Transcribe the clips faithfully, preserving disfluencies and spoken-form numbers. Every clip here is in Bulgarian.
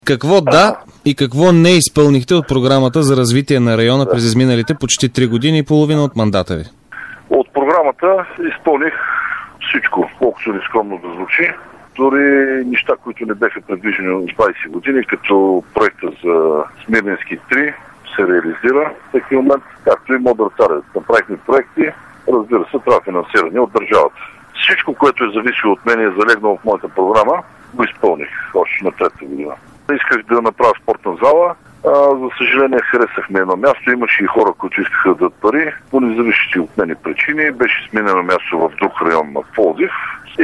Какво да и какво не изпълнихте от програмата за развитие на района през изминалите почти три години и половина от мандата ви? От програмата изпълних всичко, колкото нескромно да звучи. Дори неща, които не бяха предвижени от двайсет години, като проекта за Смирненски три се реализира в такъв момент, както и Модър Тарец. Направихме проекти, разбира се, това финансиране от държавата. Всичко, което е зависело от мен и е залегнало в моята програма, го изпълних още на трета година. Исках да направя спортна зала. А, за съжаление харесахме едно място. Имаше и хора, които искаха да дадат пари. По независещи от мене причини беше сменено място в друг район на Пловдив.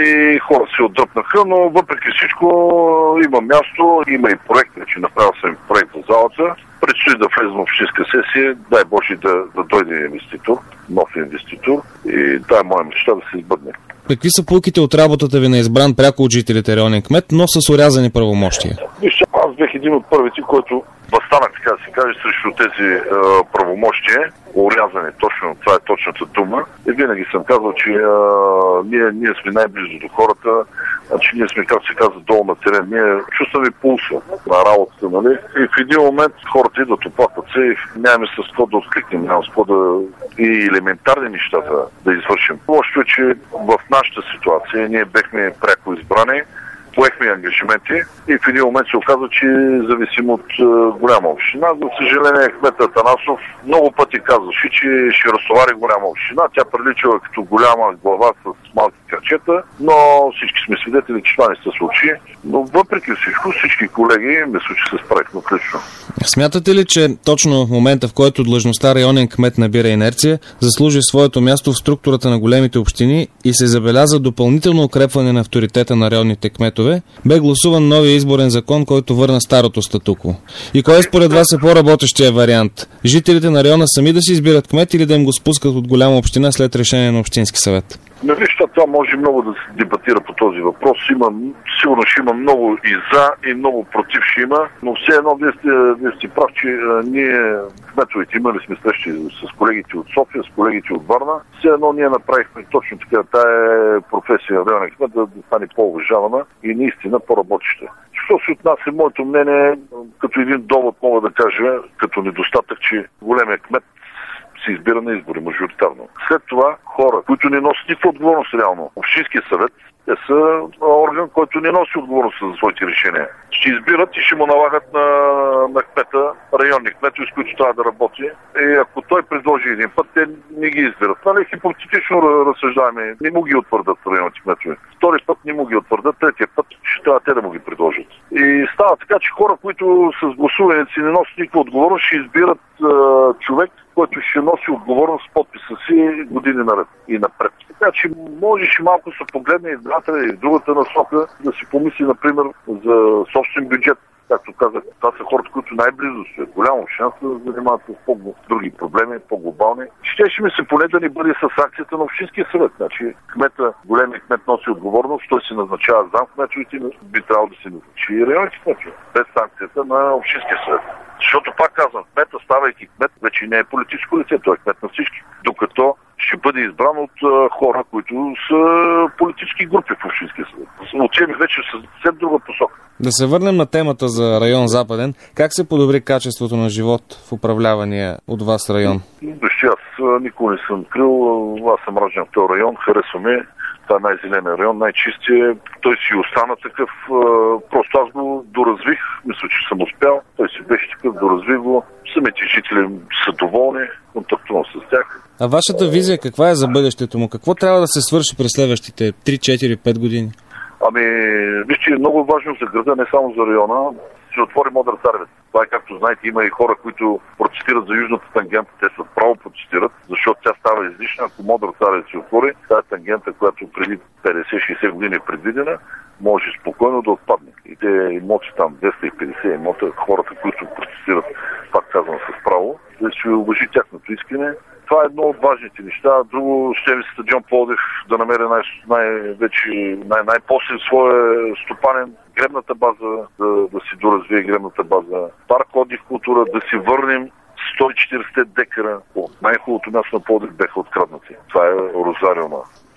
И хора се отдръпнаха, но въпреки всичко има място, има и проект, че направил съм проект за залата. Предстои да влезем в общинска сесия, дай Боже да, да дойде инвеститор, нов инвеститор и тая моя мечта да се избъдне. Какви са пулките от работата ви на избран пряко от жителите районен кмет, но с орязани правомощия? Вижте, аз бях един от първите, който възстанах, така да се каже, срещу тези е, правомощия, орязани, точно, това е точната дума. И винаги съм казал, че е, ние, ние сме най-близо до хората, че ние сме, както се казва, долу на терен. Ние чувстваме пулса на работата, нали? И в един момент хората идват, оплакват се и нямаме с какво да откликнем, нямаме с какво да и елементарни нещата да извършим. Лошо е, че в нашата ситуация ние бехме пряко избрани, поехме ангажименти и в един момент се оказа, че зависим от е, голяма община. За съжаление, кметът Атанасов много пъти казваше, че ще разтовари голяма община. Тя приличала като голяма глава с малки крачета, но всички сме свидетели, че това не се случи. Но въпреки всичко, всички колеги мисля, че се справихме отлично. Смятате ли, че точно в момента, в който длъжността районен кмет набира инерция, заслужи своето място в структурата на големите общини и се забеляза допълнително укрепване на авторитета на районните кметове, бе гласуван новия изборен закон, който върна старото статукво? И кой според вас е по-работещия вариант? Жителите на района сами да си избират кмет или да им го спускат от голяма община след решение на общински съвет? Не виж, това може много да се дебатира по този въпрос. Има, сигурно ще има много и за, и много против ще има, но все едно вие сте, вие сте прав, че а, ние кметовете имали сме срещи с колегите от София, с колегите от Варна. Все едно ние направихме точно така, тая професия на районен кмет да, да стане по-уважавана и наистина по-работеща. Що се отнася моето мнение, като един довод мога да кажа, като недостатък, че големия кмет се избира на избори мажоритарно. След това хора, които не носят никаква отговорност реално. Общинския съвет те са орган, който не носи отговорност за своите решения. Ще избират и ще му налагат на, на кмета, районни кметове, с които трябва да работи. И ако той предложи един път, те не ги избират. Това е хипотетично разсъждаваме. Не му ги утвърдат районните кметове. Втори път не му ги утвърдат, третия път ще трябва те да му ги предложат. И става така, че хора, които с гласуването не носят никаква отговорност, ще избират е, човек, който ще носи отговорност с подписа си години наред и напред. Така че можеш малко се погледне и в едната и в другата насока да си помисли, например, за собствен бюджет. Както казах, това са хората, които най-близо стоят. Голяма община се занимават с по-други проблеми, по-глобални. Щеше ми се поне да ни бъде с акцията на общинския съвет. Значи кмета, големият кмет носи отговорност, той се назначава зам кметовете, би трябвало да се назначи и районните кметове, без санкцията на общинския съвет. Защото пак казвам, кмета, ставайки кмет, вече не е политическо лице, той е кмет на всички. Докато ще бъде избран от а, хора, които са политически групи в общинския съвет. Отиваме вече с съвсем друга посока. Да се върнем на темата за район Западен. Как се подобри качеството на живот в управлявания от вас район? Вижте, аз никога не съм крил. Аз съм рожден в този район, харесваме. Това е най-зелен район, най-чистия. Той си остана такъв. Просто аз го доразвих. Мисля, че съм успял. Той си беше такъв, доразвих го. Самите жители са доволни. Контактувам с тях. А вашата визия каква е за бъдещето му? Какво трябва да се свърши през следващите три, четири, пет години? Ами, вижте, е много важно за града, не само за района. Се отвори Модър Тарец. Това е, както знаете, има и хора, които протестират за южната тангента. Те са право протестират, защото тя става излишна. Ако Модър Тарец се отвори, тази тангента, която преди петдесет-шейсет години е предвидена, може спокойно да отпадне. И те имоти там, двеста и петдесет имота, хората, които протестират, пак казвам с право, да се уважи тяхното искане. Това е едно от важните неща. Друго, ще ми стадион Пловдив да намери най- най-вече най- най-после своя стопанен, гребната база, да, да си доразвие гребната база. Парк отдих култура, да си върнем сто и четиридесет декара от най-хубавото място на Пловдив беха откраднати. Това е Розариума.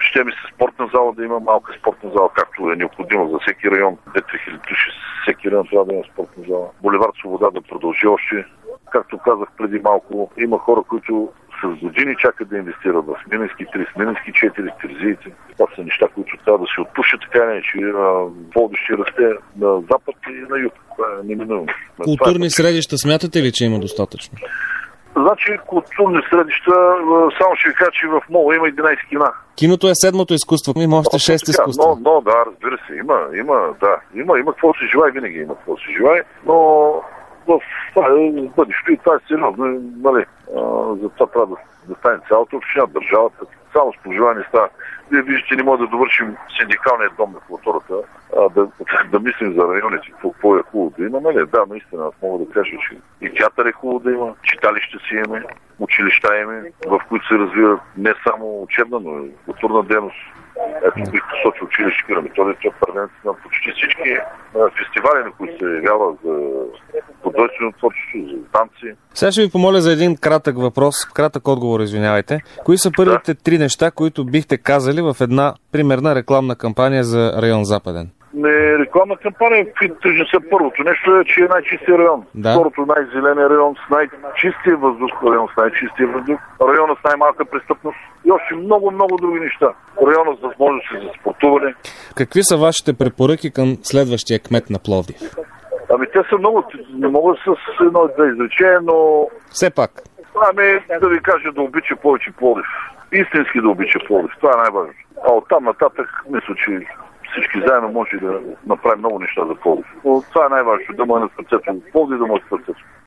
Ще ми се спортна зала, да има малка спортна зала, както е необходимо за всеки район. две-три хиляди души, всеки район трябва да има спортна зала. Булевард Свобода да продължи още. Както казах преди малко, има хора, които с години чакат да инвестират в Смилянски три, Смилянски четири, Терзиите. Това са неща, които трябва да се отпушат, така не, че Пловдив ще расте на запад и на юг. Това е неминуемо. Културни е... средища смятате ли, че има достатъчно? Значи, културни средища, само ще ви кажа, че в Мола има единайсет кина. Киното е седмото изкуство, има още шест изкуства. Но, но, да, разбира се, има, има, да, има, има какво се живее, винаги има какво се живее, но в бъдещето и това е сериозно, нали, затова трябва да, да стане цялата община, държавата, само с пожелание става. Вие виждате, не може да довършим синдикалния дом на културата, а да, да мислим за районите, какво е хубаво да има, нали? Да, наистина, аз мога да кажа, че и театър е хубаво да има, читалище си имаме, училища имаме, в които се развива не само учебна, но и културна дейност. Ето бих посочил училище Кира Методий, той е първенец на почти всички фестивали, на които се явява за художествено творчество, за танци. Сега ще ви помоля за един кратък въпрос, кратък отговор, извинявайте. Кои са първите да. три неща, които бихте казали в една примерна рекламна кампания за район Западен? Не, рекламна кампания, тъжни са първото нещо е, че е най-чистия район. Да. Второто най-зеления район с най-чистия въздух, район с най-чистия въздух, района с най-малка престъпност и още много-много други неща. Района с възможности за спортуване. Какви са вашите препоръки към следващия кмет на Пловдив? Ами те са много, не мога с едно да изрече, но... Все пак. Ами да ви кажа да обича повече Пловдив. Истински да обича Пловдив. Това е най-важно. А оттам нататък мисля, че всички заедно може да направим много неща за Пловдив. Но това е най-важно, да му е на сърцето. Пловдив да му е на сърцето.